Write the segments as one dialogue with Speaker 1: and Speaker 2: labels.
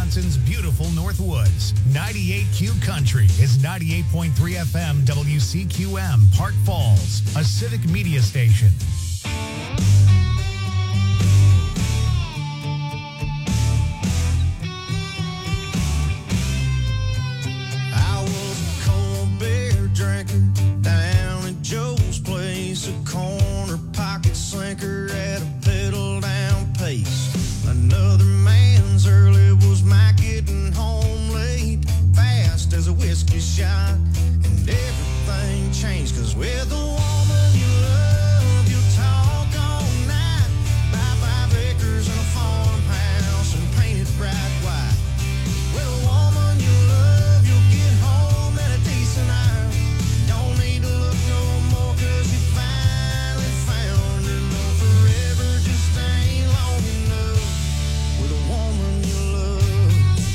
Speaker 1: Wisconsin's beautiful Northwoods. 98Q Country is 98.3 FM WCQM, Park Falls, a civic media station.
Speaker 2: I was a cold beer drinker down at Joe's place, a corner pocket slinker at a pedal down pace. Another man's early was my getting home late, fast as a whiskey shot, and everything changed, 'cause with the woman you love, you talk all night, buy 5 acres and a farmhouse and paint it bright white. With a woman you love, you'll get home at a decent hour. Don't need to look no more, 'cause you finally found her. No, forever just ain't long enough with a woman you love.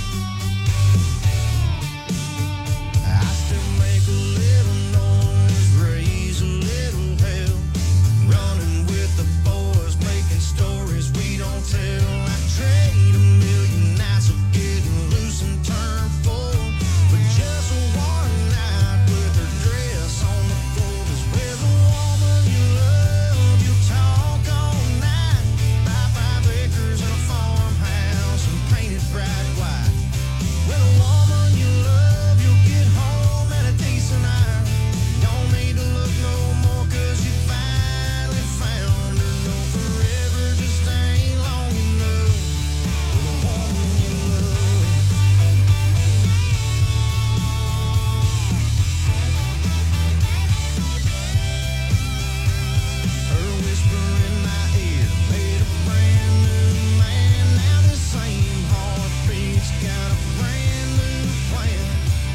Speaker 2: I still make a little noise, raise a little hell, running with the boys, making stories we don't tell. I trade a million nights of getting loose and turn full for just one night with her dress on the floor. 'Cause with a woman you love, you talk all night, buy 5 acres and a farmhouse and paint it bright white. With a woman you love, you'll get home at a decent hour. Don't need to look no more, 'cause you finally found her. No, forever just ain't long enough with a woman you love. Her whisper in my ear made a brand new man. Now the same heartbeat's got a brand new plan.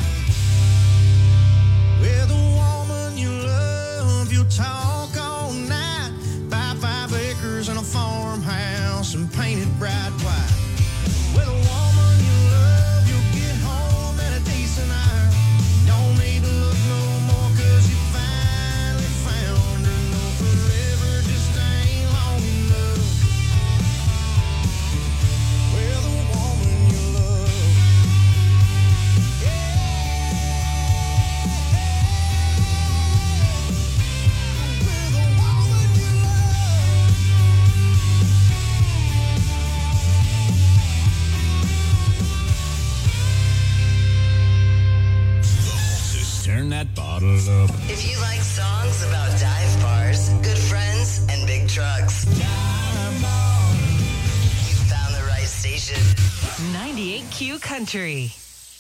Speaker 2: With a woman you love, you talk all night, buy 5 acres and a farmhouse and paint it bright white. With a woman you love, you'll get home at a decent hour. Don't need to look no more, 'cause you finally found her. No, forever just ain't long enough with a woman you love. With a woman you love.
Speaker 3: Turn that bottle up.
Speaker 4: If you like songs about dive bars, good friends, and big trucks, you found the right station.
Speaker 5: 98Q Country.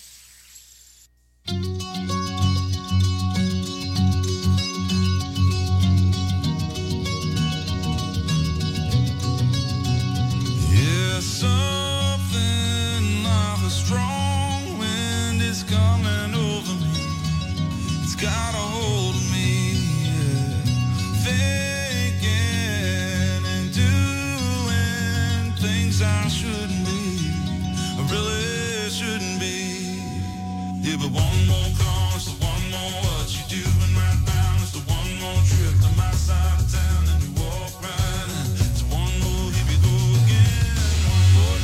Speaker 2: Yeah, something like a strong wind is coming over me. It's got a hold of me, yeah. Thinking and doing things I shouldn't be. I really shouldn't be. Yeah, but one more call is the one more what you doing right now. It's the one more trip to my side of town and you walk right in. It's one more, here we go again. One more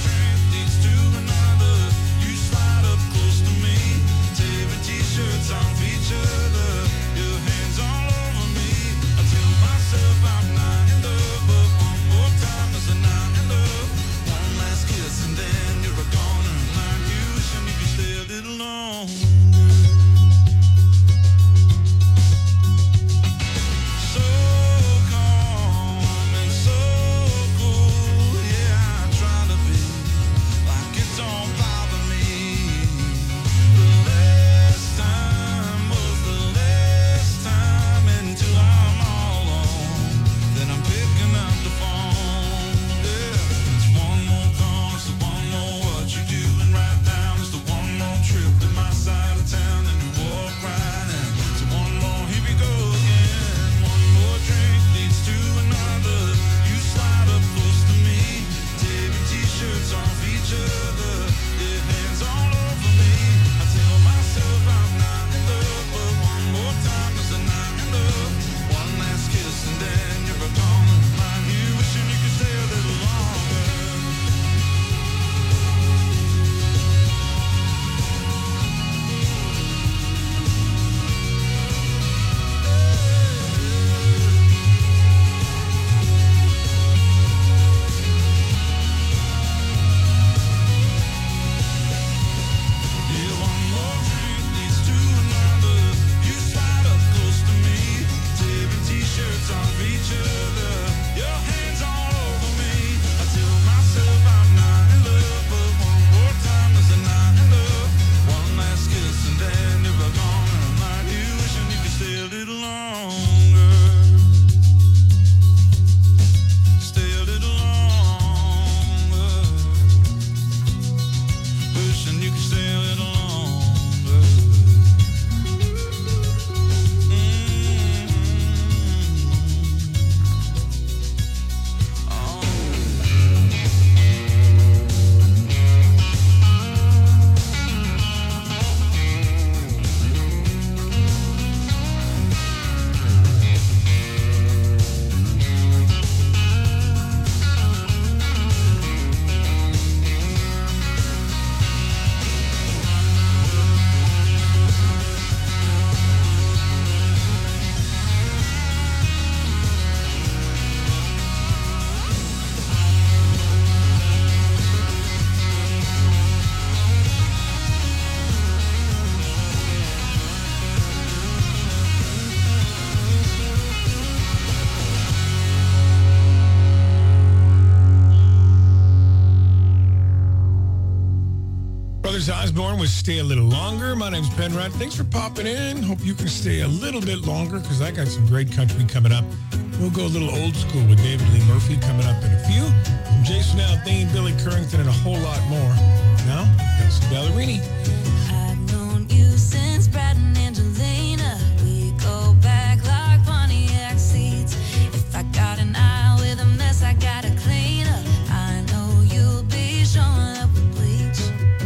Speaker 6: Brothers Osborne with Stay a Little Longer. My name's Penrod. Thanks for popping in. Hope you can stay a little bit longer because I got some great country coming up. We'll go a little old school with David Lee Murphy coming up in a few. From Jason Aldean, Billy Currington, and a whole lot more. Now, that's Ballerini.
Speaker 7: I've known you since Brad and Angelina. We go back like Pontiac seats. If I got an eye with a mess, I gotta clean up. I know you'll be showing up with bleach.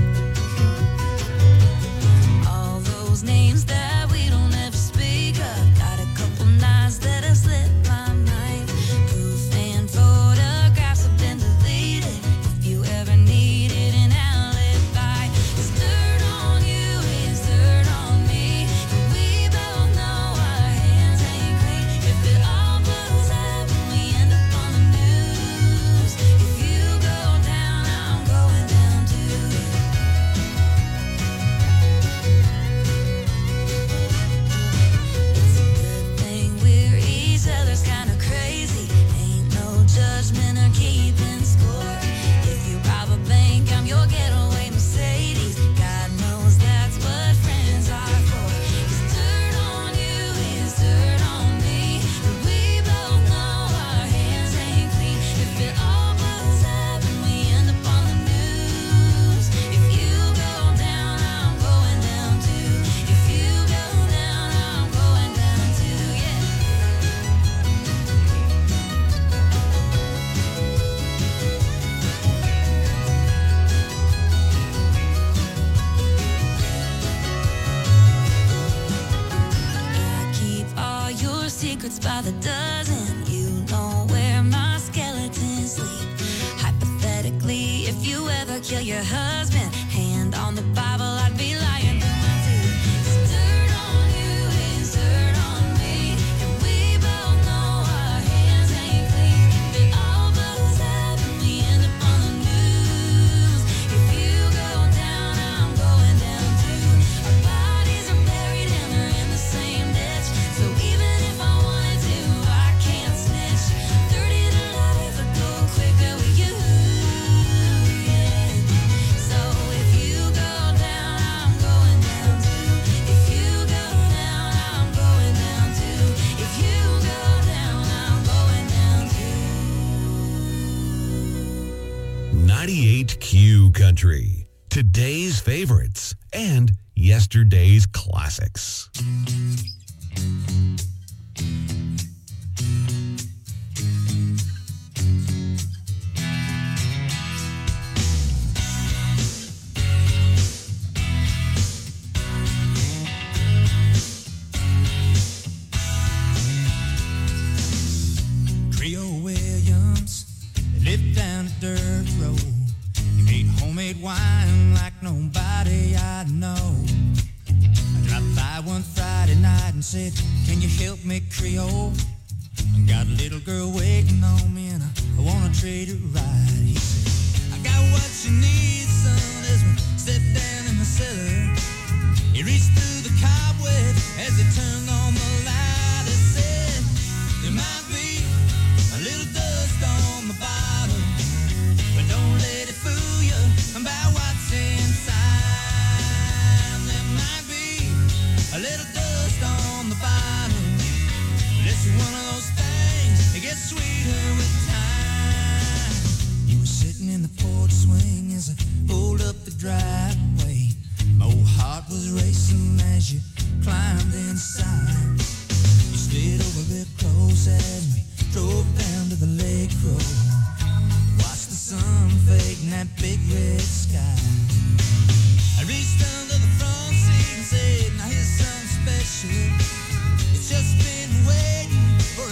Speaker 7: All those names that we don't ever speak of. Got a couple nights that have slipped my mind. Proof and photographs have been deleted. If you ever needed an alibi, it's dirt on you, it's dirt on me. And we both know our hands ain't clean. If it all blows up and we end up on the news, if you go down, I'm going down too. It's a good thing we're each other's kind of crazy. Ain't no judgment or keeping score. If you rob a bank, I'm your getaway Mercedes. God knows that's what friends are for. It's dirt on you, it's dirt on me. And we both know our hands ain't clean. If it all blows up and we end up on the news, if you go down, I'm going down too. If you go down, I'm going down too, yeah. I keep all your secrets by the dozen. You know where my skeletons sleep. Hypothetically, if you ever kill your husband, hand on the Bible, I'd be lying through my teeth. It's dirt on you, it's dirt on me. And we both know our hands ain't clean. If it all blows up and we end up on the news, if you go down, I'm going down too. Our bodies are buried and they're in the same ditch. So even if I wanted to, I can't snitch. 30 to life would go quicker with you, yeah. So if you go down, I'm going down too. If you go down, I'm going down too. If you go down, I'm going down too.
Speaker 1: 98Q Country. Today's favorites and yesterday's classics.
Speaker 2: Creole Williams lived down a dirt road. He made homemade wine like nobody I know. I dropped by one Friday night and said, "Can you help me, Creole? I got a little girl waiting on me and I wanna treat her right." He said, "I got what you need, son," as we stepped down in the cellar. He reached through the cobweb as he turned on the light. He said, "There might be a little dust on the bottom, but don't let it fool you about what's inside. There might be a little dust on the bottom, but it's one of those things that gets sweeter with time." He was sitting in the porch swing as I pulled up the driveway. My old heart was racing as you climbed inside. You slid over real close as we drove down to the lake road. Watched the sun fade in that big red sky. I reached under the front seat and said, "Now here's something special. It's just been waiting for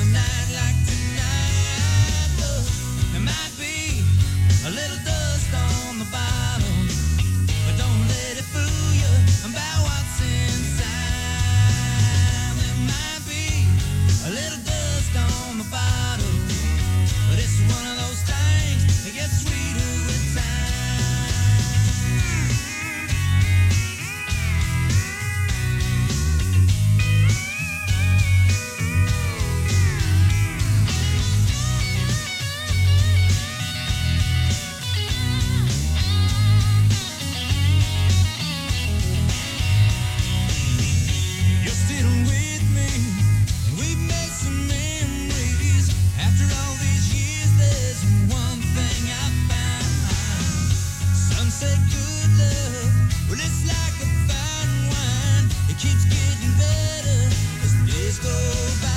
Speaker 2: Well, it's like a fine wine. It keeps getting better as the days go by.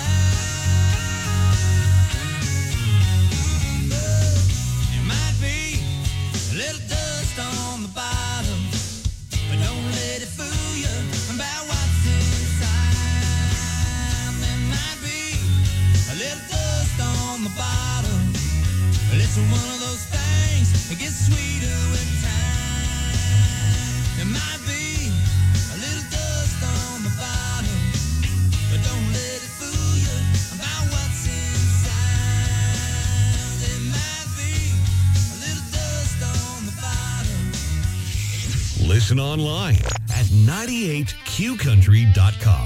Speaker 2: There might be a little dust on the bottom, but don't let it fool you about what's inside. There might be a little dust on the bottom, but it's one of those things that gets sweeter with time. There might be a little dust on the bottom, but don't let it fool you about what's inside. There might be a little dust on the bottom.
Speaker 1: Listen online at 98qcountry.com.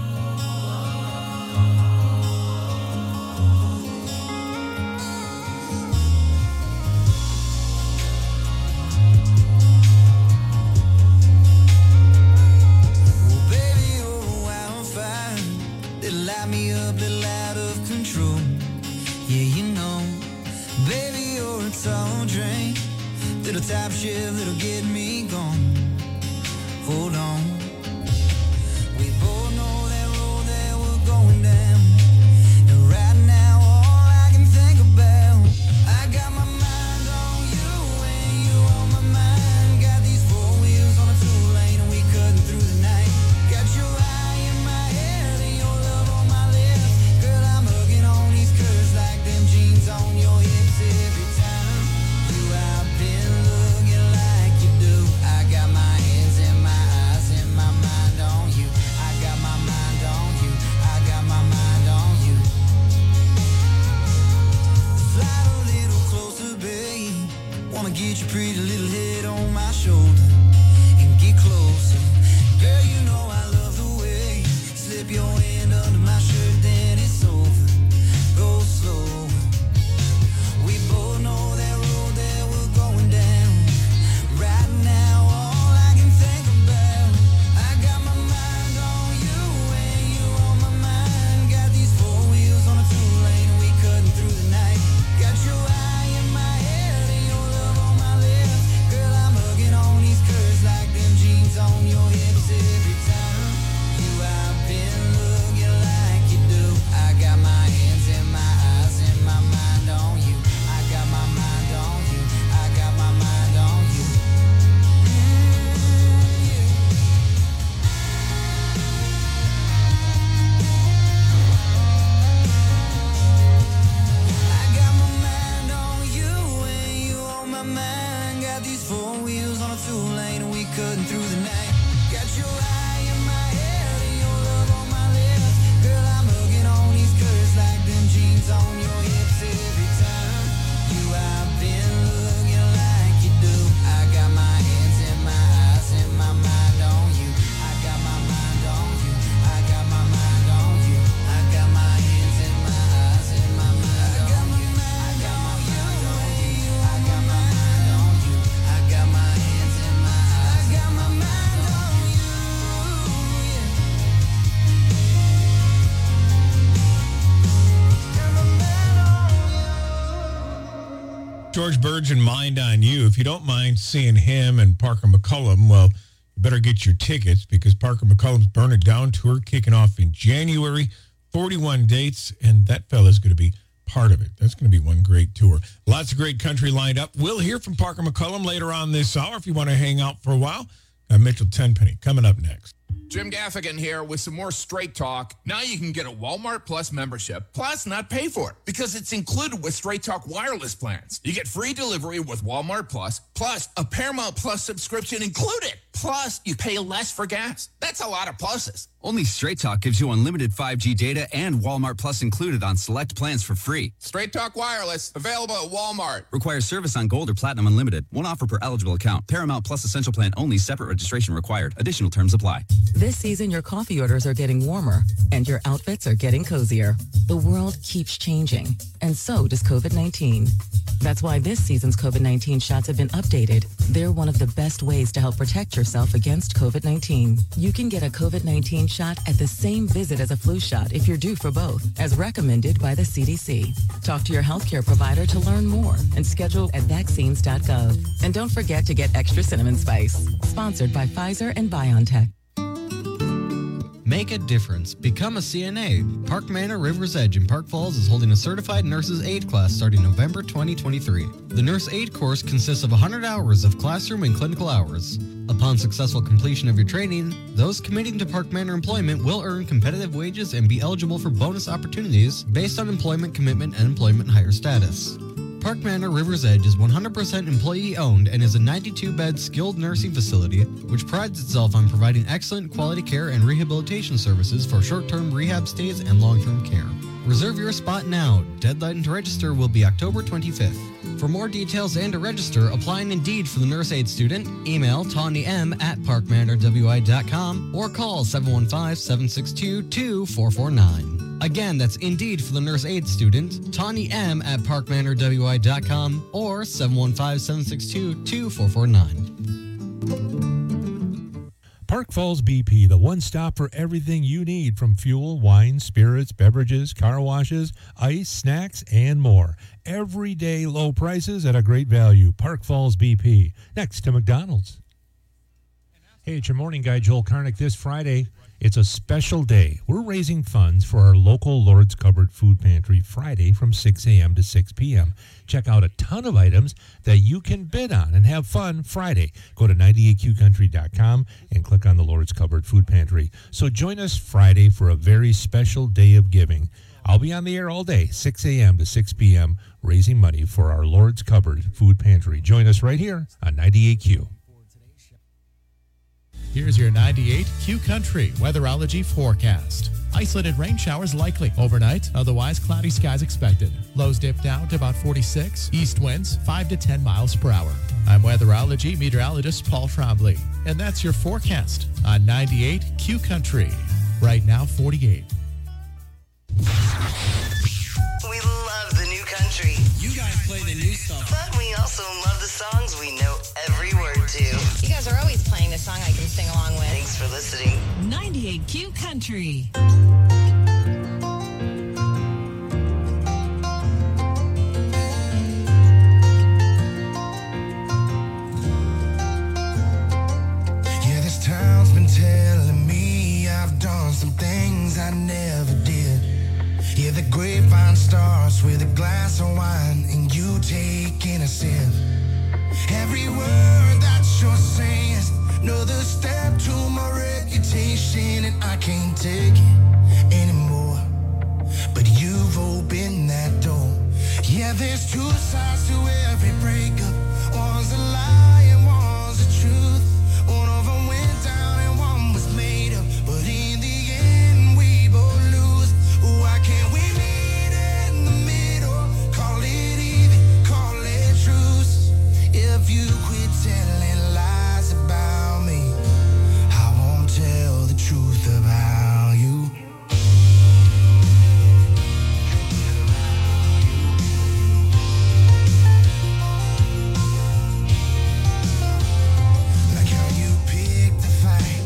Speaker 2: Well, baby, you're a wildfire. That'll light me up, little out of control. Yeah, you know, baby, you're a tall drink. Little top shelf that'll get me gone. Hold on. We both know that road that we're going down. And right now, all I can think about, I got my mind on you and you on my mind. Got these four wheels on a two-lane and we cutting through the night. Got your eye in my head and your love on my lips. Girl, I'm hugging on these curves like them jeans on your hips every time. You have been looking like you do. I got my hands in my eyes and my mind on you. I got my mind on you. I got my mind on you. Slide a little closer, babe. Wanna get your pretty little head on my shoulder and get closer. Girl, you know I love the way you slip your hand under my shirt, then it's over. Go slow. We both know that road that we're going down. Right now, all I can think about, I got my mind on you and you on my mind. Got these four wheels on a two-lane and we cutting through the night. Got your eye in my head and your love on my lips. Girl, I'm hugging on these curves like them jeans on your hips every time. You have been looking like you do. I got my hands in my eyes and my mind on you. I got my mind on you. I got my mind on you. I got my mind on you and you on my mind. Got these four wheels on a two-lane and we cutting through the night. Got your eye in my head and your love on my lips. Girl, I'm hugging on these curves like them jeans on your hips every time. You have been looking like you do. I got my hands in my eyes and my mind on you. I got my mind on you. I got my mind on you. I got my hands in my eyes and my mind on you. I got my mind on you. I got my mind on you. I got my hands in my eyes. I got my mind on you. Yeah. Got my mind on you.
Speaker 6: George Burgeon, Mind on You. If you don't mind seeing him and Parker McCullum, well, you better get your tickets because Parker McCullum's Burn It Down tour kicking off in January. 41 dates, and that fella's going to be part of it. That's going to be one great tour. Lots of great country lined up. We'll hear from Parker McCullum later on this hour if you want to hang out for a while. Mitchell Tenpenny coming up next.
Speaker 8: Jim Gaffigan here with some more Straight Talk. Now you can get a Walmart Plus membership, plus not pay for it, because it's included with Straight Talk wireless plans. You get free delivery with Walmart Plus a Paramount Plus subscription included. Plus, you pay less for gas. That's a lot of pluses.
Speaker 9: Only Straight Talk gives you unlimited 5G data and Walmart Plus included on select plans for free.
Speaker 8: Straight Talk wireless, available at Walmart.
Speaker 9: Requires service on Gold or Platinum Unlimited. One offer per eligible account. Paramount Plus Essential Plan only. Separate registration required. Additional terms apply.
Speaker 10: This season, your coffee orders are getting warmer and your outfits are getting cozier. The world keeps changing, and so does COVID-19. That's why this season's COVID-19 shots have been updated. They're one of the best ways to help protect yourself against COVID-19. You can get a COVID-19 shot at the same visit as a flu shot if you're due for both, as recommended by the CDC. Talk to your healthcare provider to learn more and schedule at vaccines.gov. And don't forget to get extra cinnamon spice. Sponsored by Pfizer and BioNTech.
Speaker 11: Make a difference. Become a CNA. Park Manor River's Edge in Park Falls is holding a Certified Nurses Aid class starting November 2023. The Nurse Aid course consists of 100 hours of classroom and clinical hours. Upon successful completion of your training, those committing to Park Manor employment will earn competitive wages and be eligible for bonus opportunities based on employment commitment and employment hire status. Park Manor River's Edge is 100% employee-owned and is a 92-bed skilled nursing facility which prides itself on providing excellent quality care and rehabilitation services for short-term rehab stays and long-term care. Reserve your spot now. Deadline to register will be October 25th. For more details and to register, apply on Indeed for the Nurse Aid student, email TawnyM@parkmanorwi.com or call 715-762-2449. Again, that's Indeed for the Nurse Aid student, Tawny M at parkmanorwi.com or 715-762-2449.
Speaker 12: Park Falls BP, the one stop for everything you need from fuel, wine, spirits, beverages, car washes, ice, snacks, and more. Everyday low prices at a great value. Park Falls BP, next to McDonald's. Hey, it's your morning guy, Joel Karnick. This Friday, it's a special day. We're raising funds for our local Lord's Cupboard Food Pantry Friday from 6 a.m. to 6 p.m. Check out a ton of items that you can bid on and have fun Friday. Go to 98qcountry.com and click on the Lord's Cupboard Food Pantry. So join us Friday for a very special day of giving. I'll be on the air all day, 6 a.m. to 6 p.m., raising money for our Lord's Cupboard Food Pantry. Join us right here on 98Q.
Speaker 13: Here's your 98Q Country weatherology forecast. Isolated rain showers likely overnight, otherwise cloudy skies expected. Lows dip down to about 46, east winds 5 to 10 miles per hour. I'm weatherology meteorologist Paul Trombley, and that's your forecast on 98Q Country. Right now, 48.
Speaker 4: We love the new country.
Speaker 14: You guys play the new stuff.
Speaker 4: But we also love the songs we know every word to.
Speaker 15: You guys are always playing the song I can sing along with.
Speaker 4: Thanks for listening.
Speaker 5: 98Q Country.
Speaker 2: Yeah, this town's been telling me I've done some things I never did. Yeah, the grapevine starts with a glass of wine and you taking a sip. Every word that you're saying is another step to my reputation, and I can't take it anymore. But you've opened that door. Yeah, there's two sides to every breakup. One's a lie and one's the truth. One of them went down and one was made up. But in the end, we both lose. Why can't we meet in the middle? Call it even, call it truce. If you quit telling lies about me, I won't tell the truth about you. Like how you picked the fight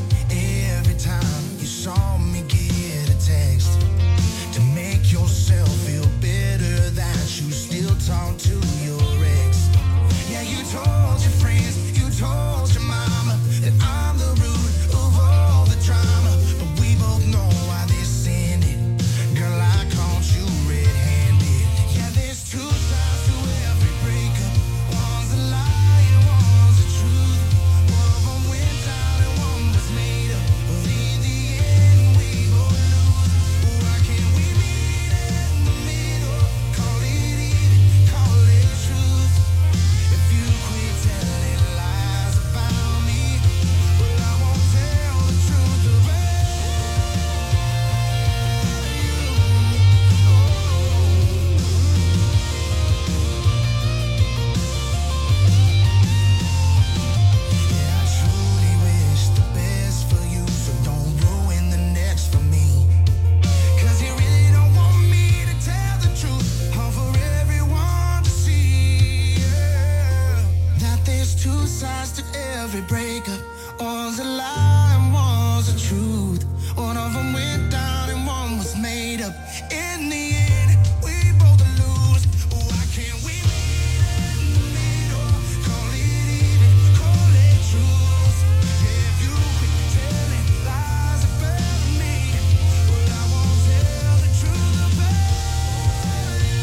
Speaker 2: every breakup. All's a lie and one's the truth. One of them went down and one was made up. In the end, we both lose. Why can't we meet in the middle? Call it even, call it truth. Yeah, if you quit telling lies about me, well, I won't tell the truth about you.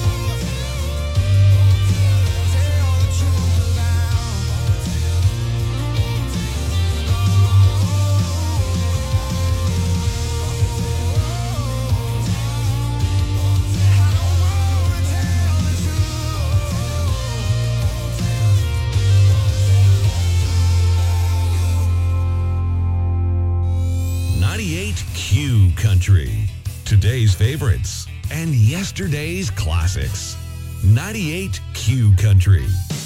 Speaker 2: Tell the truth about.
Speaker 16: Q Country. Today's favorites and yesterday's classics. 98 Q Country.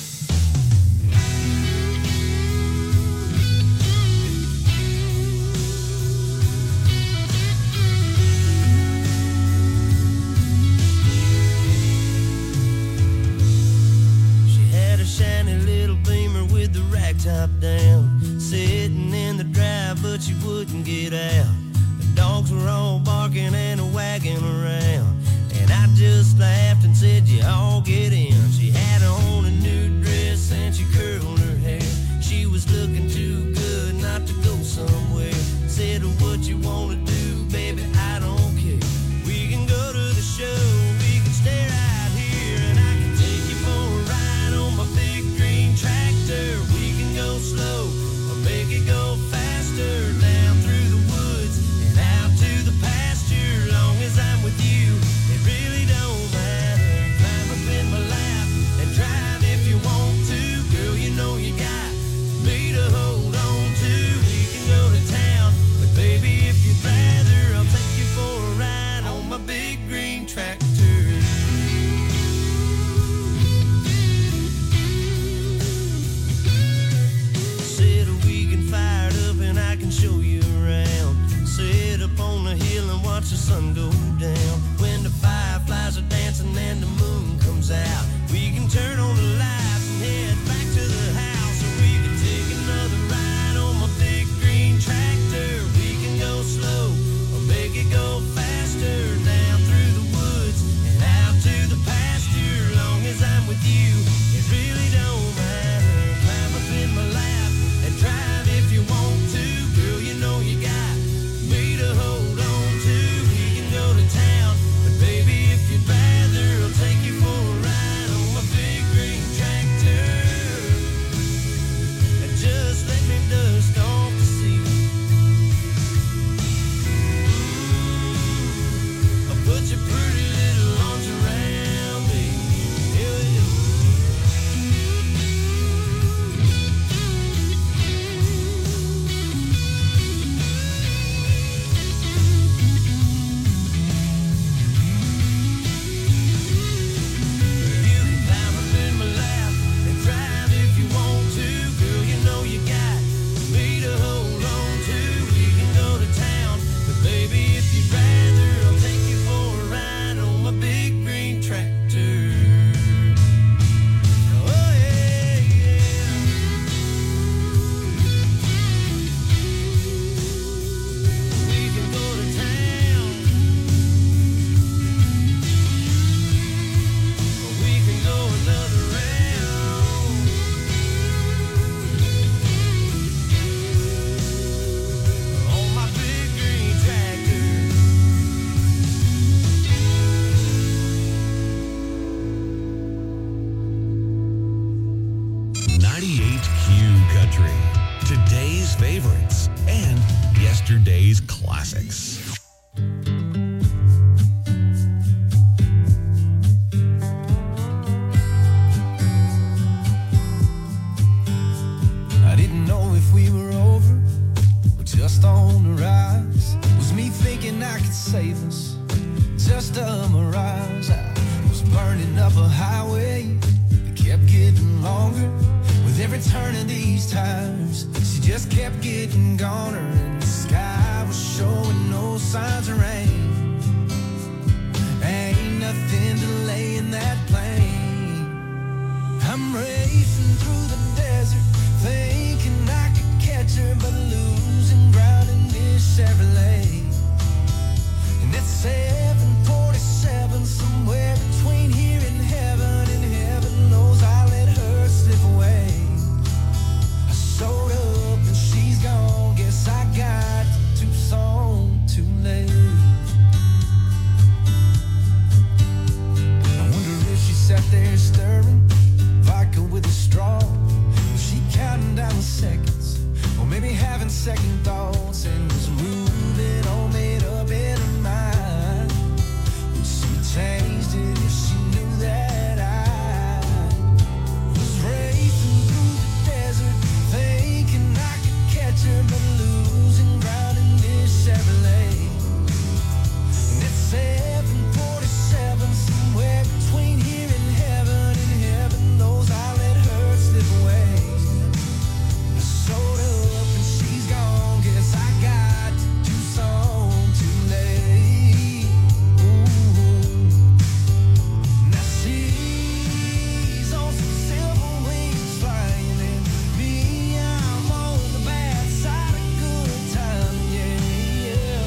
Speaker 2: She had a shiny little Beamer with the rag top down, sitting in the drive, but she wouldn't get out. Dogs were all barking and wagging around, and I just laughed and said, you all get in. She had on a new dress and she curled her hair. She was looking too good not to go somewhere. Said, what you wanna do, baby, I don't care. We can go to the show, we can stay right here, and I can take you for a ride on my big green tractor. We can go slow or make it go faster, down through the woods and out to the pasture. Long as I'm with you, it really don't matter. Climb up in my lap and drive if you want to. Girl, you know you got me to hold on to. We can go to town, but baby, if you'd rather, I'll take you for a ride on my big green tractor. Said we can fire it up and I can show you around. Sit up on the hill and watch the sun go down. When the fireflies are dancing and the moon comes out, we can turn on the lights and head back to the house. Or we can take another ride on my big green tractor. We can go slow or make it go faster, down through the woods and out to the pasture. Long as I'm with you, it really don't matter. Climb up in my lap and drive if you want to. Girl, you know you got me to hold on to. We can go to town, but baby, if you'd rather, I'll take you for a ride on my big green tractor. And just let me dust off the seat. I'll put your pretty little arms around me. Yeah, yeah. You can climb up in my lap and drive if you want to. Girl, you know you got me to hold on to. We can go to town, but baby, if you'd rather, I'll take you for a ride on my big green tractor. Oh yeah, yeah. We can go to town. We can go another round on my big green tractor.
Speaker 16: 98 Q Country. Today's favorites and yesterday's classics.
Speaker 2: I didn't know if we were over or just on the rise. Was me thinking I could save us just a mirage? I was burning up a highway that kept getting longer. With every turn of these tires, she just kept getting goner, and the sky was showing no signs of rain. Ain't nothing delaying that plane. I'm racing through the desert, thinking Chevrolet. And it's 747, somewhere between here and heaven knows I let her slip away. I showed up and she's gone, guess I got to Tucson too late. I wonder if she sat there stirring vodka with a straw. Was she counting down the seconds, or maybe having second thoughts, and was moving all made up in her mind? Would she changed it if she knew that I was racing through the desert, thinking I could catch her, but losing ground in this Chevrolet. And it's 747, somewhere between here and heaven knows I let her slip away. I showed up and she's gone, guess I got to Tucson too late. Ooh. Now she's on some silver wings flying, and me, I'm on the bad side of good time, yeah.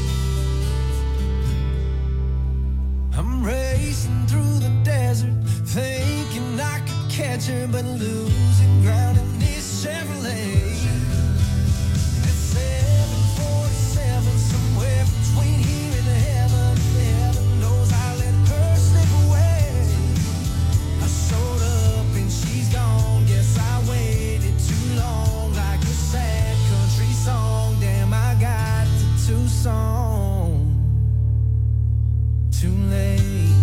Speaker 2: I'm racing through the desert, thinking I could catch her, but losing ground in this Chevrolet. It's 747, somewhere between here and heaven knows I let her slip away. I showed up and she's gone, guess I waited too long, like a sad country song. Damn, I got to Tucson too late.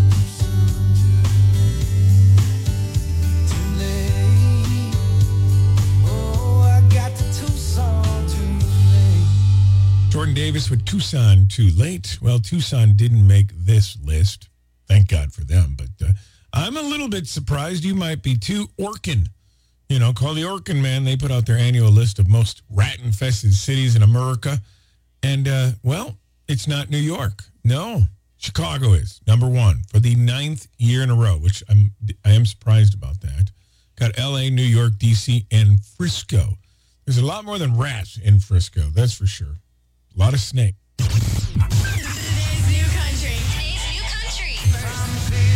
Speaker 2: Too late. Oh, I got to Tucson too late.
Speaker 6: Jordan Davis with Tucson Too Late. Well, Tucson didn't make this list. Thank God for them. But I'm a little bit surprised. You might be too. Orkin. Call the Orkin Man. They put out their annual list of most rat-infested cities in America. And, well, it's not New York. No. Chicago is number one for the 9th year in a row, which I am surprised about that. Got L.A., New York, D.C., and Frisco. There's a lot more than rats in Frisco, that's for sure. A lot of snake.
Speaker 5: Today's new country. Today's new country.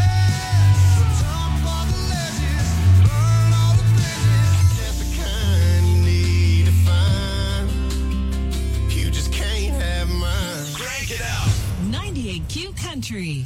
Speaker 2: Just the kind you need to find. You just can't have mine.
Speaker 3: Crank it out.
Speaker 5: 98Q Country.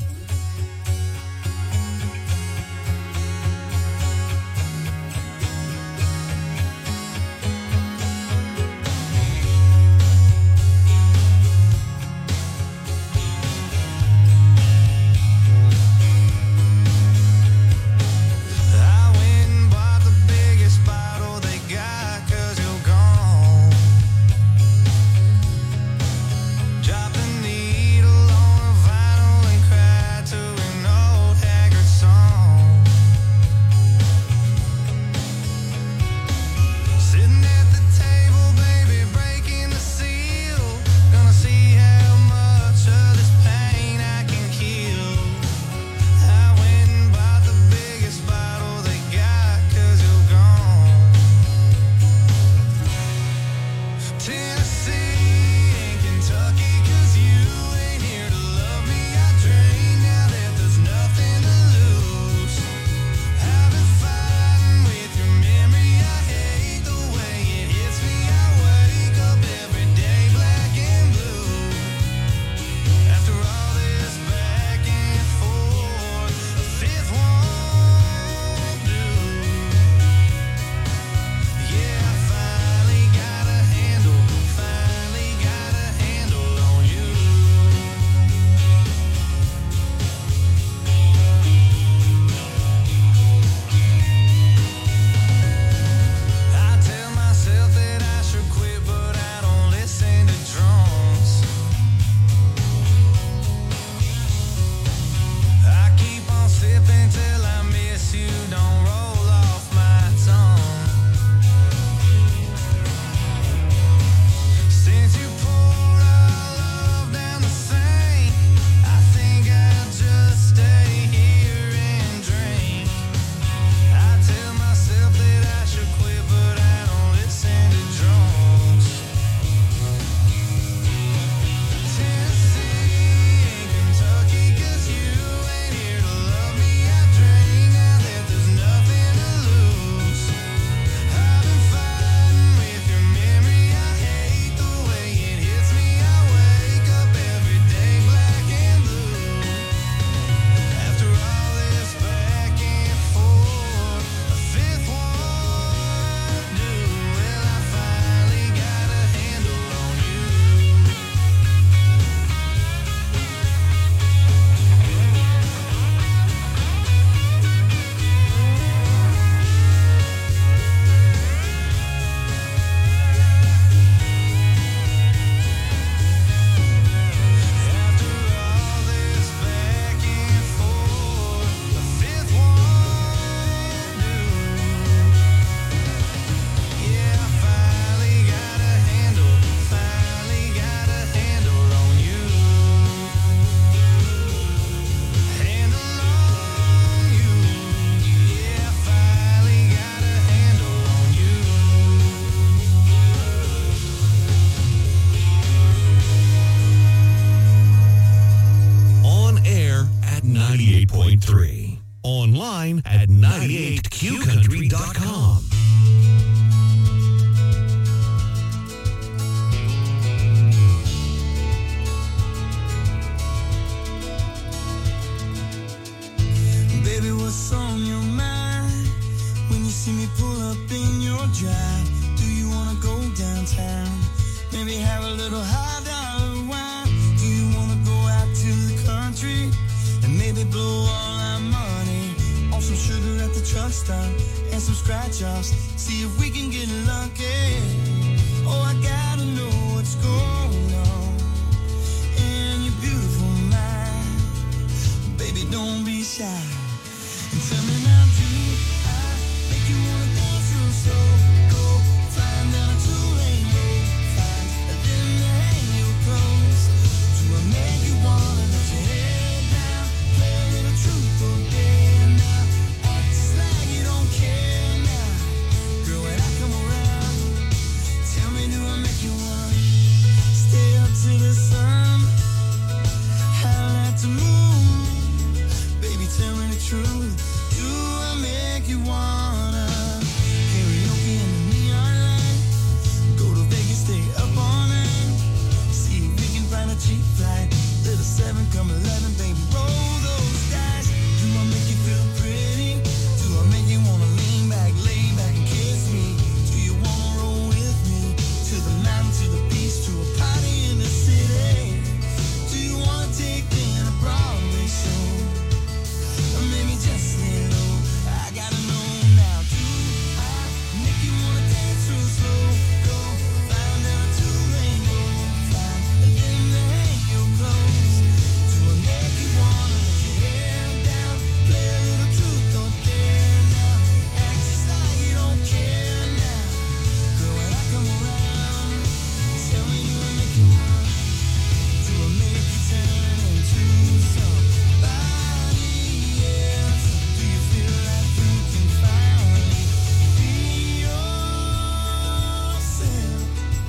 Speaker 16: online at 98qcountry.com.
Speaker 2: Baby, what's on your mind when you see me pull up in your drive? Do you wanna go downtown? Maybe have a little high dollar wine. Do you wanna go out to the country and maybe blow all our money on some sugar at the truck stop and some scratch offs? See if we can get lucky. Oh, I gotta know what's going on in your beautiful mind. Baby, don't be shy. And tell me now, do I make you wanna dance real slow? Go flying down a two-lane road, find a little hang your clothes. Do I make you wanna let your head down, play a little truth or dare now? Act just like you don't care now. Girl, when I come around, tell me, do I make you wanna stay up to the sun, howl at the moon? Baby, tell me the truth. Do I make you wanna karaoke in the neon light? Go to Vegas, stay up all night. See if we can find a cheap flight. Little 7, come 11, baby, roll those dice. Do I make you feel pretty? Do I make you wanna lean back, lay back and kiss me? Do you wanna roll with me to the mountain, to the beach, to a party in the city? Do you wanna take in a Broadway show? Or maybe just lay low. I gotta know now. Do I make you wanna dance real slow? Go flying down a two-lane road, find a little to hang your clothes. Do I make you wanna let your hair down, play a little truth or dare now? Act just like you don't care now. Girl, when I come around, tell me, do I make you wanna? Do I make you turn into somebody else? Do you feel like you can finally be yourself?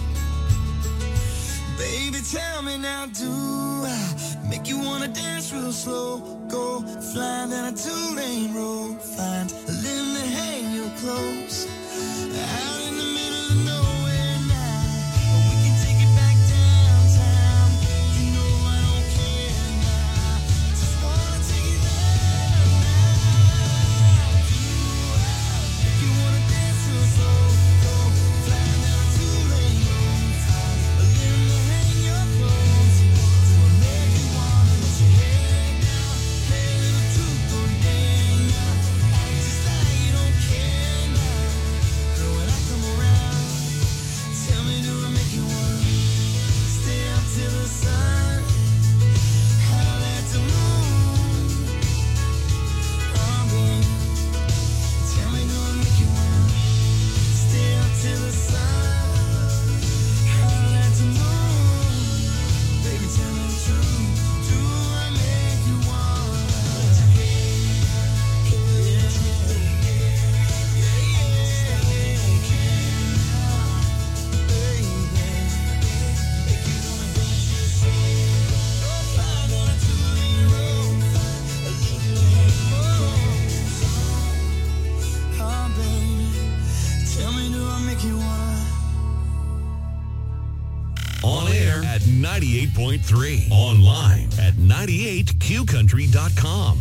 Speaker 2: Baby, tell me now, do I make you wanna dance real slow? Go flying down a two-lane road, find a limb to hang your clothes. Out in the middle of nowhere now, or we can take it back downtown. You know I don't care now, just wanna take it there now. Do I make you wanna dance real slow? Go flying down a two-lane road, find a limb to hang your clothes. Do I make you wanna let your hair down, play a little truth or dare now? Act just like you don't care now. Girl, when I come around, tell me, do I make you wanna stay up till the sun, howl at the moon? Oh, baby, tell me, do I make you wanna stay up till the sun, howl at the moon? Baby, tell me the truth. Do I make you wanna? Tell me, do I make you wanna?
Speaker 16: On air at 98.3. Online at 98qcountry.com.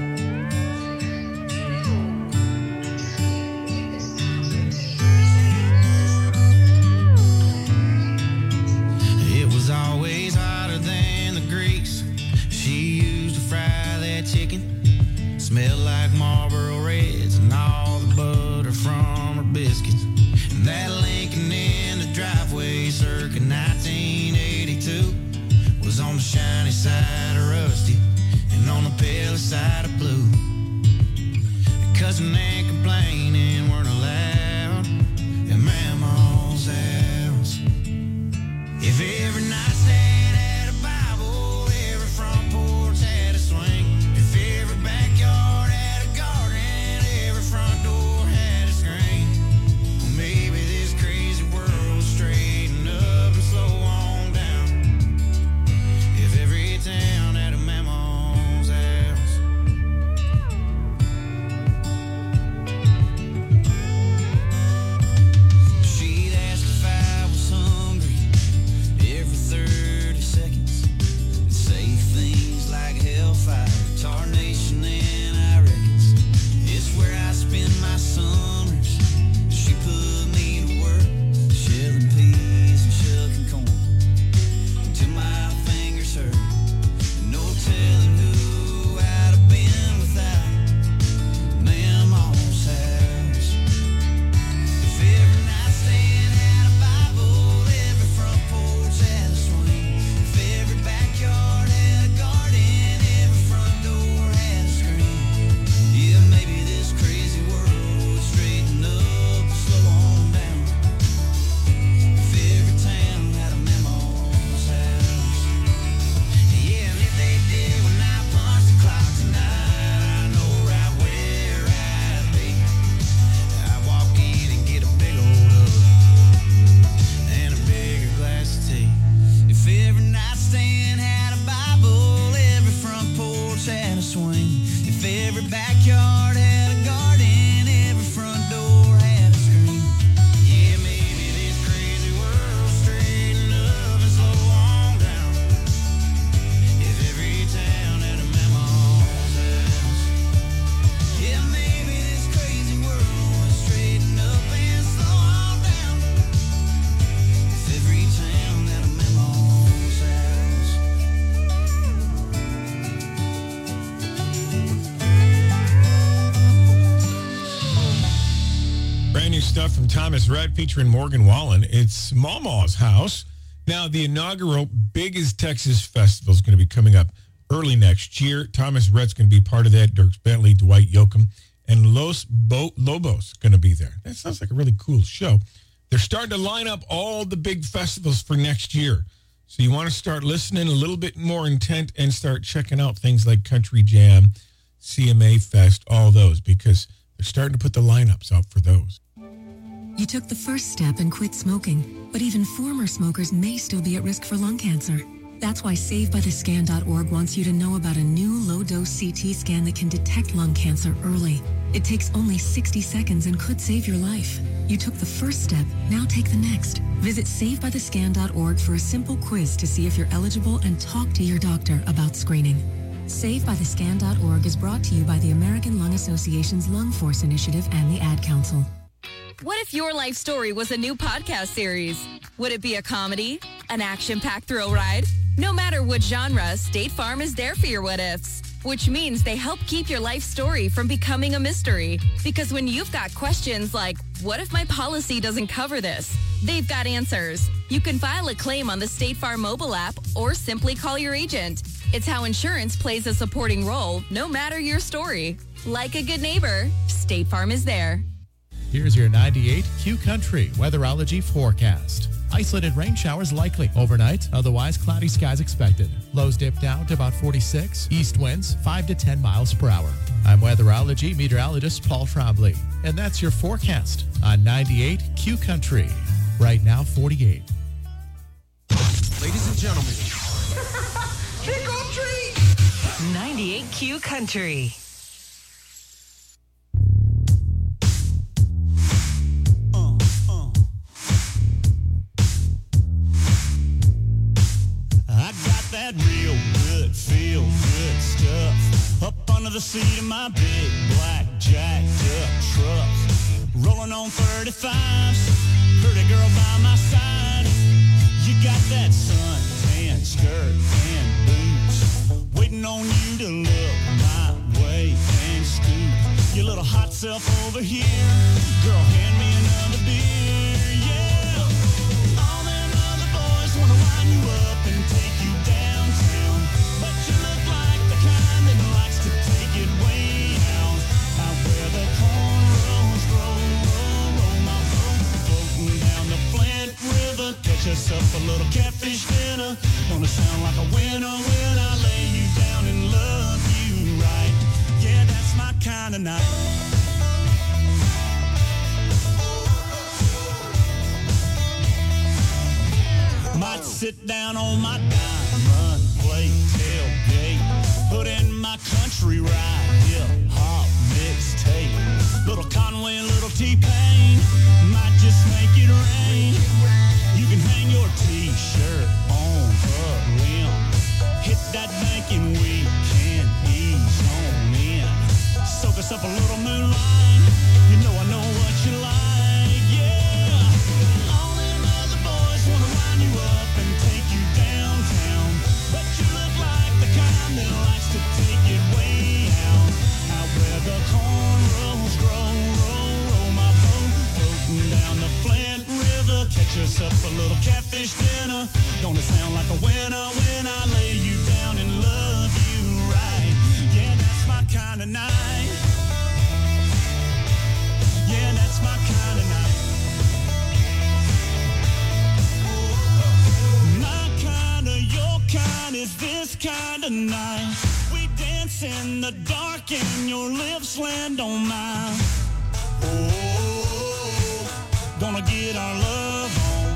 Speaker 2: It was always hotter than the grease she used to fry that chicken. Smelled like Marlboro Reds and all the butter from her biscuits. And that Lincoln in the driveway circa 1982 was on the shiny side of rusty and on the pale side of blue. Cussing and complaining weren't allowed at Mama's house. If every nightstand had a Bible, every front porch had a swing. If every backyard had a garden, every front door had a screen. Well, maybe this crazy world would straighten up and slow on down. If every town had a Mama's house.
Speaker 6: new stuff from Thomas Rhett featuring Morgan Wallen. It's Mama's House. Now, the inaugural Biggest Texas Festival is going to be coming up early next year. Thomas Rhett's going to be part of that. Dirk Bentley, Dwight Yoakam, and Los Lobos going to be there. That sounds like a really cool show. They're starting to line up all the big festivals for next year. So you want to start listening a little bit more intent and start checking out things like Country Jam, CMA Fest, all those, because they're starting to put the lineups out for those.
Speaker 17: You took the first step and quit smoking, but even former smokers may still be at risk for lung cancer. That's why SaveByTheScan.org wants you to know about a new low-dose CT scan that can detect lung cancer early. It takes only 60 seconds and could save your life. You took the first step, now take the next. Visit SaveByTheScan.org for a simple quiz to see if you're eligible and talk to your doctor about screening. SaveByTheScan.org is brought to you by the American Lung Association's Lung Force Initiative and the Ad Council.
Speaker 5: What if your life story was a new podcast series? Would it be a comedy? An action-packed thrill ride? No matter what genre, State Farm is there for your what-ifs. Which means they help keep your life story from becoming a mystery. Because when you've got questions like, what if my policy doesn't cover this? They've got answers. You can file a claim on the State Farm mobile app or simply call your agent. It's how insurance plays a supporting role, no matter your story. Like a good neighbor, State Farm is there.
Speaker 13: Here's your 98 Q Country weatherology forecast. Isolated rain showers likely overnight, otherwise cloudy skies expected. Lows dip down to about 46. East winds 5 to 10 miles per hour. I'm weatherology meteorologist Paul Trombley, and that's your forecast on 98 Q Country. Right now, 48.
Speaker 2: Ladies and gentlemen,
Speaker 5: Trick or treat! 98 Q Country.
Speaker 2: that real good, feel good stuff up under the seat of my big black jacked up truck. Rolling on 35s, pretty girl by my side. You got that suntan skirt and boots, waiting on you to look my way and scoop your little hot self over here. Girl, hand me another beer, yeah. All them other boys wanna line you up and take you downtown, but you look like the kind that likes to take it way out. Out where the cornrows roll my boat, floating down the Flint River. Catch us up a little catfish dinner. Gonna sound like a winner when I lay you down and love you right. Yeah, that's my kind of night. Might sit down on my diamond plate tailgate, put in my country ride, hip-hop mixtape. Little Conway and little T-Pain, might just make it rain. You can hang your T-shirt on a limb. Hit that banking weekend, ease on in. Soak us up a little moonlight, you know I know what you like, yeah. All them other boys wanna line you up and take you downtown, but you look like the kind that likes to take it way out. Out where the cornrows roll my boat, floating down the Flint River. Catch us up a little catfish dinner. Gonna sound like a winner when I lay you down and love you right. Yeah, that's my kind of night. Yeah, that's my kind of night. My kind of, your kind is this kind of night. We dance in the dark and your lips land on mine. Oh, gonna get our love on.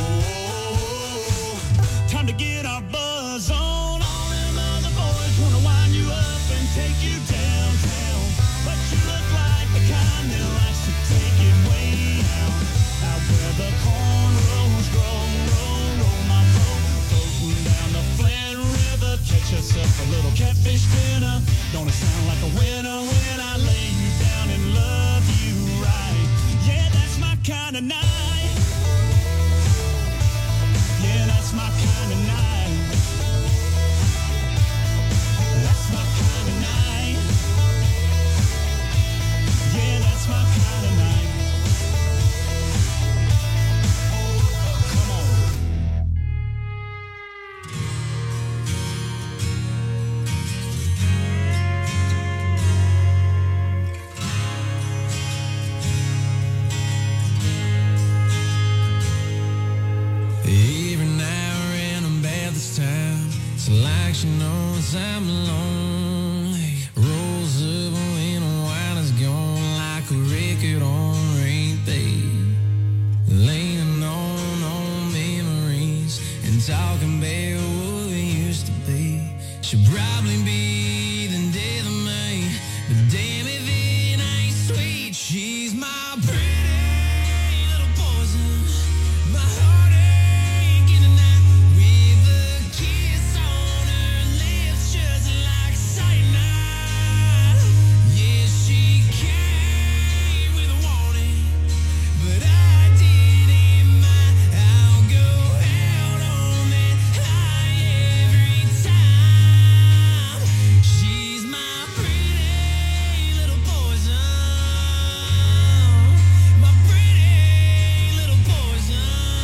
Speaker 2: Oh, time to get our buzz on. All them other boys wanna wind you up and take you downtown, but you look like the kind that likes to take it way out. Out where the cornrows roll my boat, floating down the Flint River. Catch us up a little catfish dinner. Gonna sound like a winner when I lay you down and she knows I'm lonely. Rolls up when the wine is gone like a record on repeat. Leaning on memories and talking about what we used to be. She'll probably be the death of me, but damn if it ain't sweet. She's my pretty little poison, my heartache in the night, with a kiss on her lips just like cyanide. Yeah, she came with a warning, but I didn't mind. I'll go out on that high every time. She's my pretty little poison, my pretty little poison.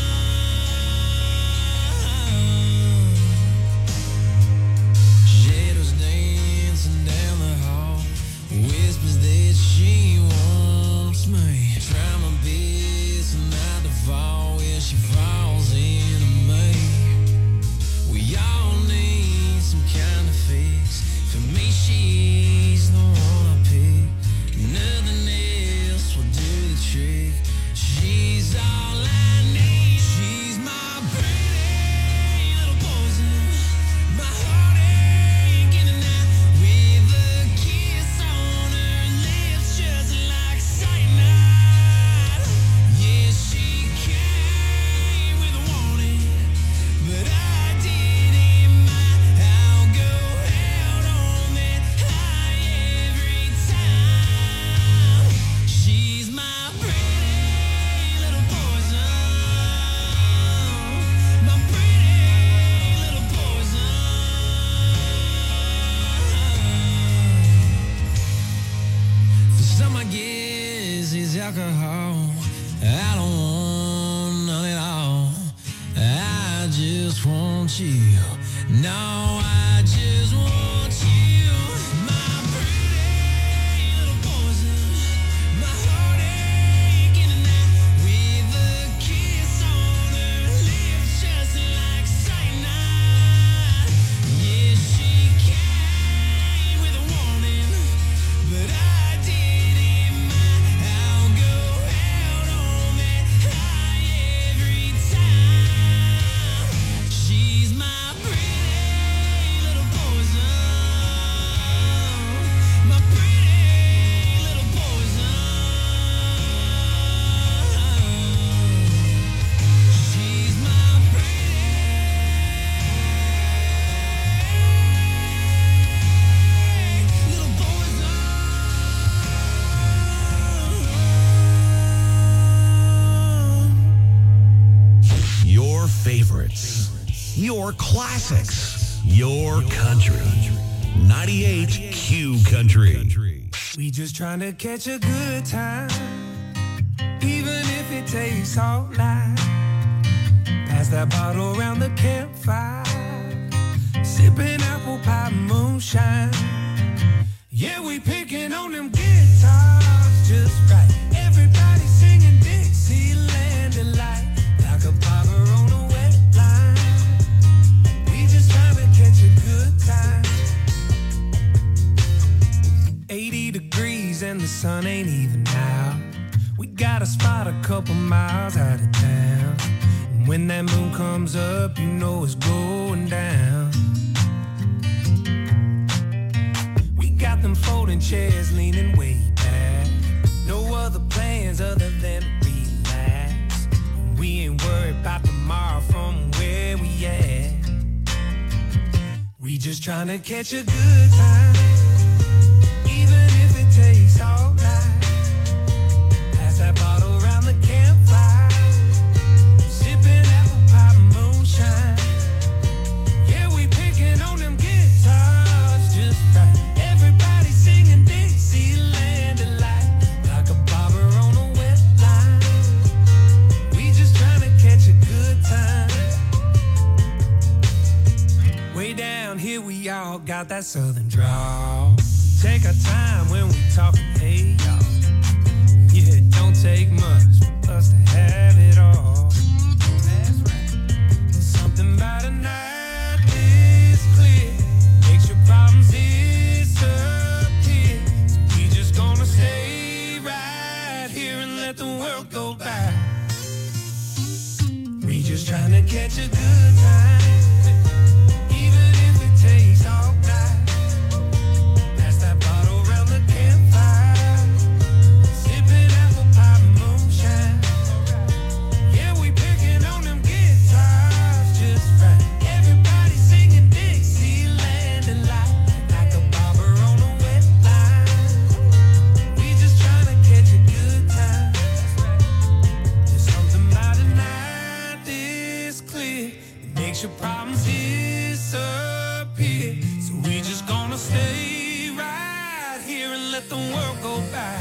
Speaker 2: Shadows dancing down the hall, whispers that she wants me. Try my best not to fall where she falls into me. We all need some kind of fix. For me, she's the one I pick. Nothing else will do the trick. She's all I need. She's my pretty little poison, my heartache in the night, with a kiss on her lips just like cyanide. Yeah, she came with a warning, but I didn't mind. I'll go out on that high every time. She's my pretty little poison, my pretty little poison. For some, I guess it's alcohol. I don't want none at all. I just want you. No, I just want you. My pretty little poison, my heartache in the night, with a kiss on her lips just like cyanide. Yeah, she came with a warning, but I didn't mind. I'll go out on that high every time. She's my pretty little poison, my pretty little poison. She's my pretty little poison.
Speaker 16: Your favorites, your classics, your country. 98 Q Country.
Speaker 2: We just trying to catch a good time, even if it takes all night. Pass that bottle around the campfire, sipping apple pie moonshine. Yeah, we picking on them guitars just right. Everybody singing Dixieland delight, like a popper on a wet line. We just trying to catch a good time. 80 degrees and the sun ain't even out. We got a spot a couple miles out of town. And when that moon comes up, you know it's going down. We got them folding chairs leaning way back. No other plans other than to relax. And we ain't worried about tomorrow from where we at. We just trying to catch a good time, even if it takes all night. Pass that bottle around the campfire, sipping apple pie moonshine. Yeah, we picking on them guitars just right. Everybody singing Dixieland delight, like a bobber on a wet line. We just trying to catch a good time. Way down here we all got that southern drawl. Take our time when we talking, hey y'all. Yeah, it don't take much for us to have it all. That's right. Something about a night this clear. let the world go by. We just trying to catch a good time, even if it takes all night. Pass that bottle around the campfire, sipping apple pie moonshine. Yeah, we picking on them guitars just right. Everybody singing Dixieland and like a bobber on a wet line. We just trying to catch a good time. There's something about a night this clear, it makes your problems disappear. So we just gonna stay right here and let the world go by.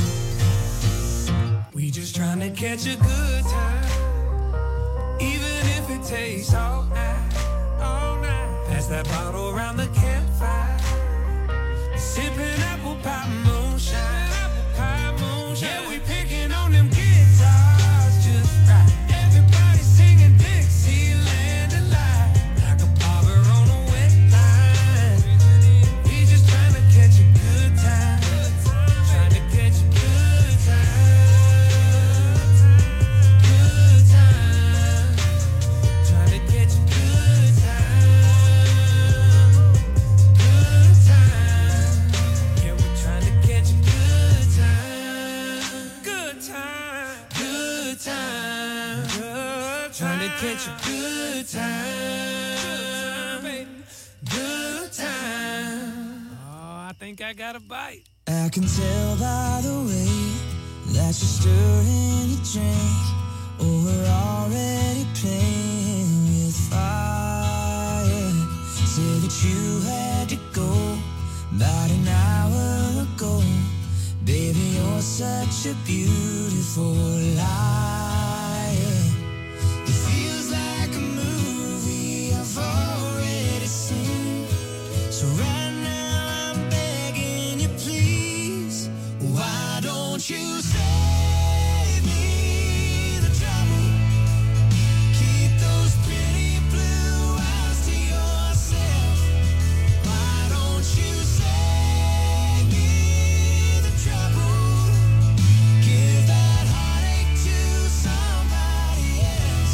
Speaker 2: We just trying to catch a good time, even if it takes all night, all night. Pass that bottle around the campfire, sipping apple pie moonshine, apple pie moonshine. Yeah, we picking on them guitars just right. Everybody singing Dixieland alive, like a bobber on a wet line. We just trying to catch a good time, trying to catch a good time, good time, trying to catch a good time, good time. Yeah, we're trying to catch a good time, good time, good time, good time. Trying to catch a good time, baby, good time. Oh, I think I got a bite.
Speaker 18: I can tell by the way that you're stirring your drink. Oh, we're already playing with fire. Said that you had to go about an hour ago. Baby, you're such a beautiful liar. It feels like a movie I've already seen. So right now I'm begging you, please, why don't you save me the trouble? Keep those pretty blue eyes to yourself. Why don't you save me the trouble? Give that heartache to somebody else.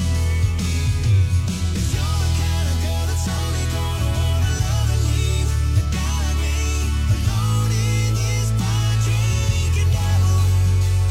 Speaker 18: If you're the kind of girl that's only gonna wanna love and leave, you got me alone in this bar drinking devil.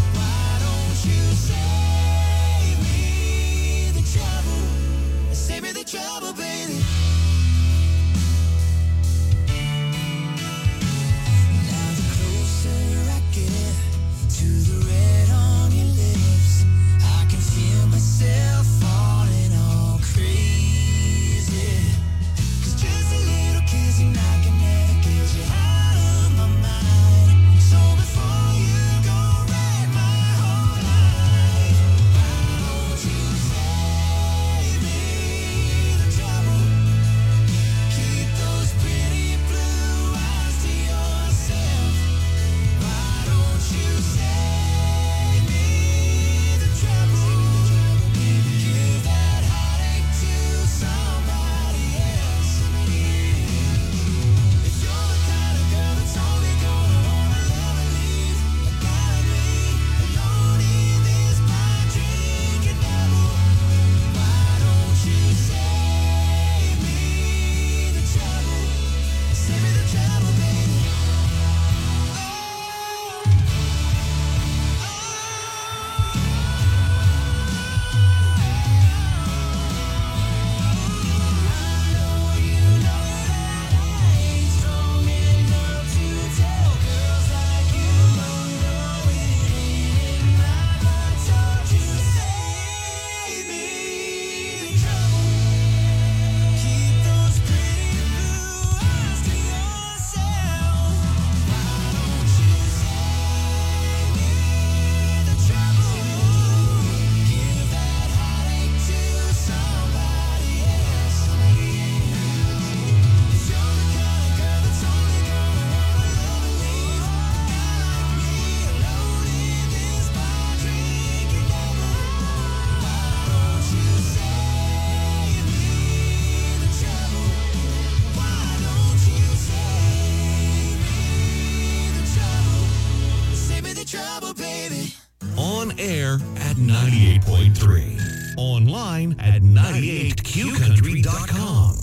Speaker 16: On air at 98.3. Online at 98qcountry.com.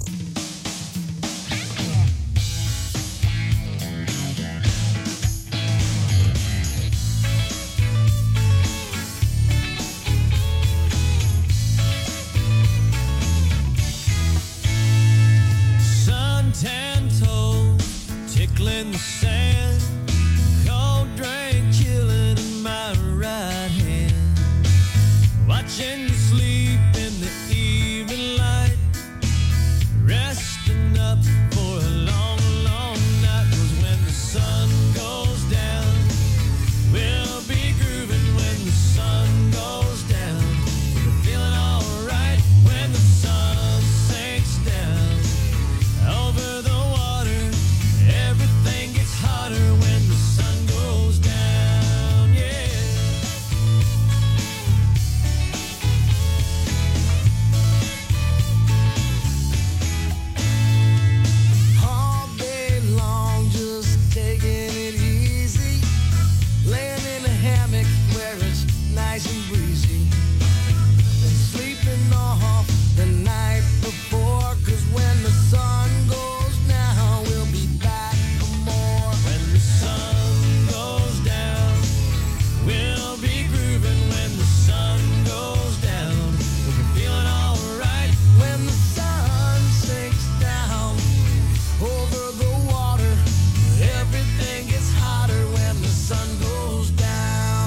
Speaker 2: Suntan toes tickling the sand, cold drink chilling in my right hand, watching you sleep in the evening light, resting up for a long, long night. 'Cause when the sun goes down, we'll be grooving. When the sun goes down, we're feeling alright. When the sun sinks down over the water, everything gets hotter when the sun goes down, yeah. All day long, just taking it easy, laying in a hammock where it's nice and breezy, and sleeping off the night before. 'Cause when the sun goes down, we'll be back for more. When the sun goes down, we'll be grooving. When the sun goes down, we'll be feeling alright. When the sun sinks down over the water, everything gets hotter when the sun goes down.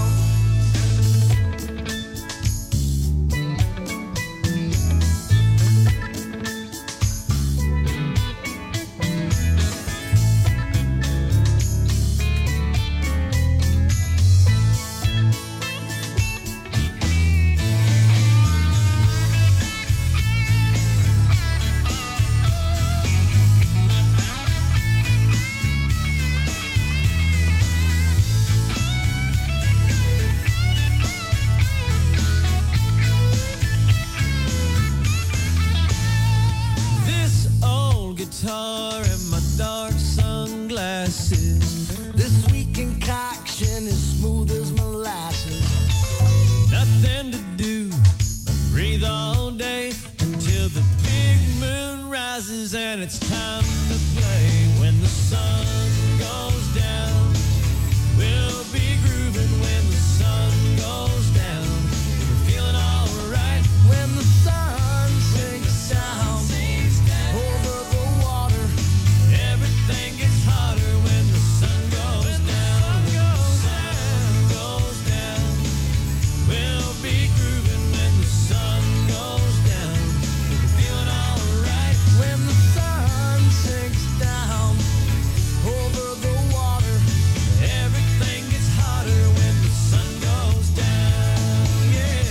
Speaker 2: This old guitar and my dark sunglasses, this sweet concoction is smooth as molasses. Nothing to do but breathe all day until the big moon rises and it's time to play. When the sun goes down, we'll be grooving. When the sun goes down, we're feeling alright. When the sun sinks down over the water, everything gets hotter when the sun goes down. When the sun goes down, we'll be grooving. When the sun goes down, we're feeling alright. When the sun sinks down over the water, everything gets hotter when the sun goes down, yeah.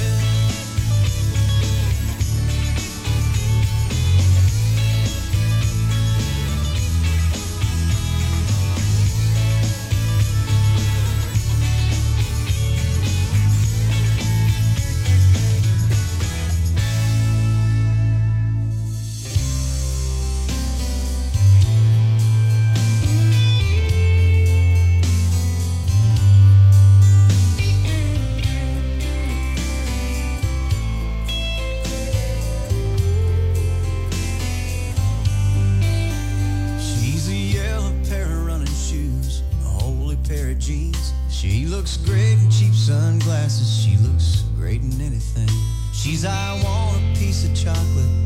Speaker 2: She's a yellow pair of running shoes, a holy pair of jeans. She looks great in cheap sunglasses. She looks great in anything. She's I want a piece of chocolate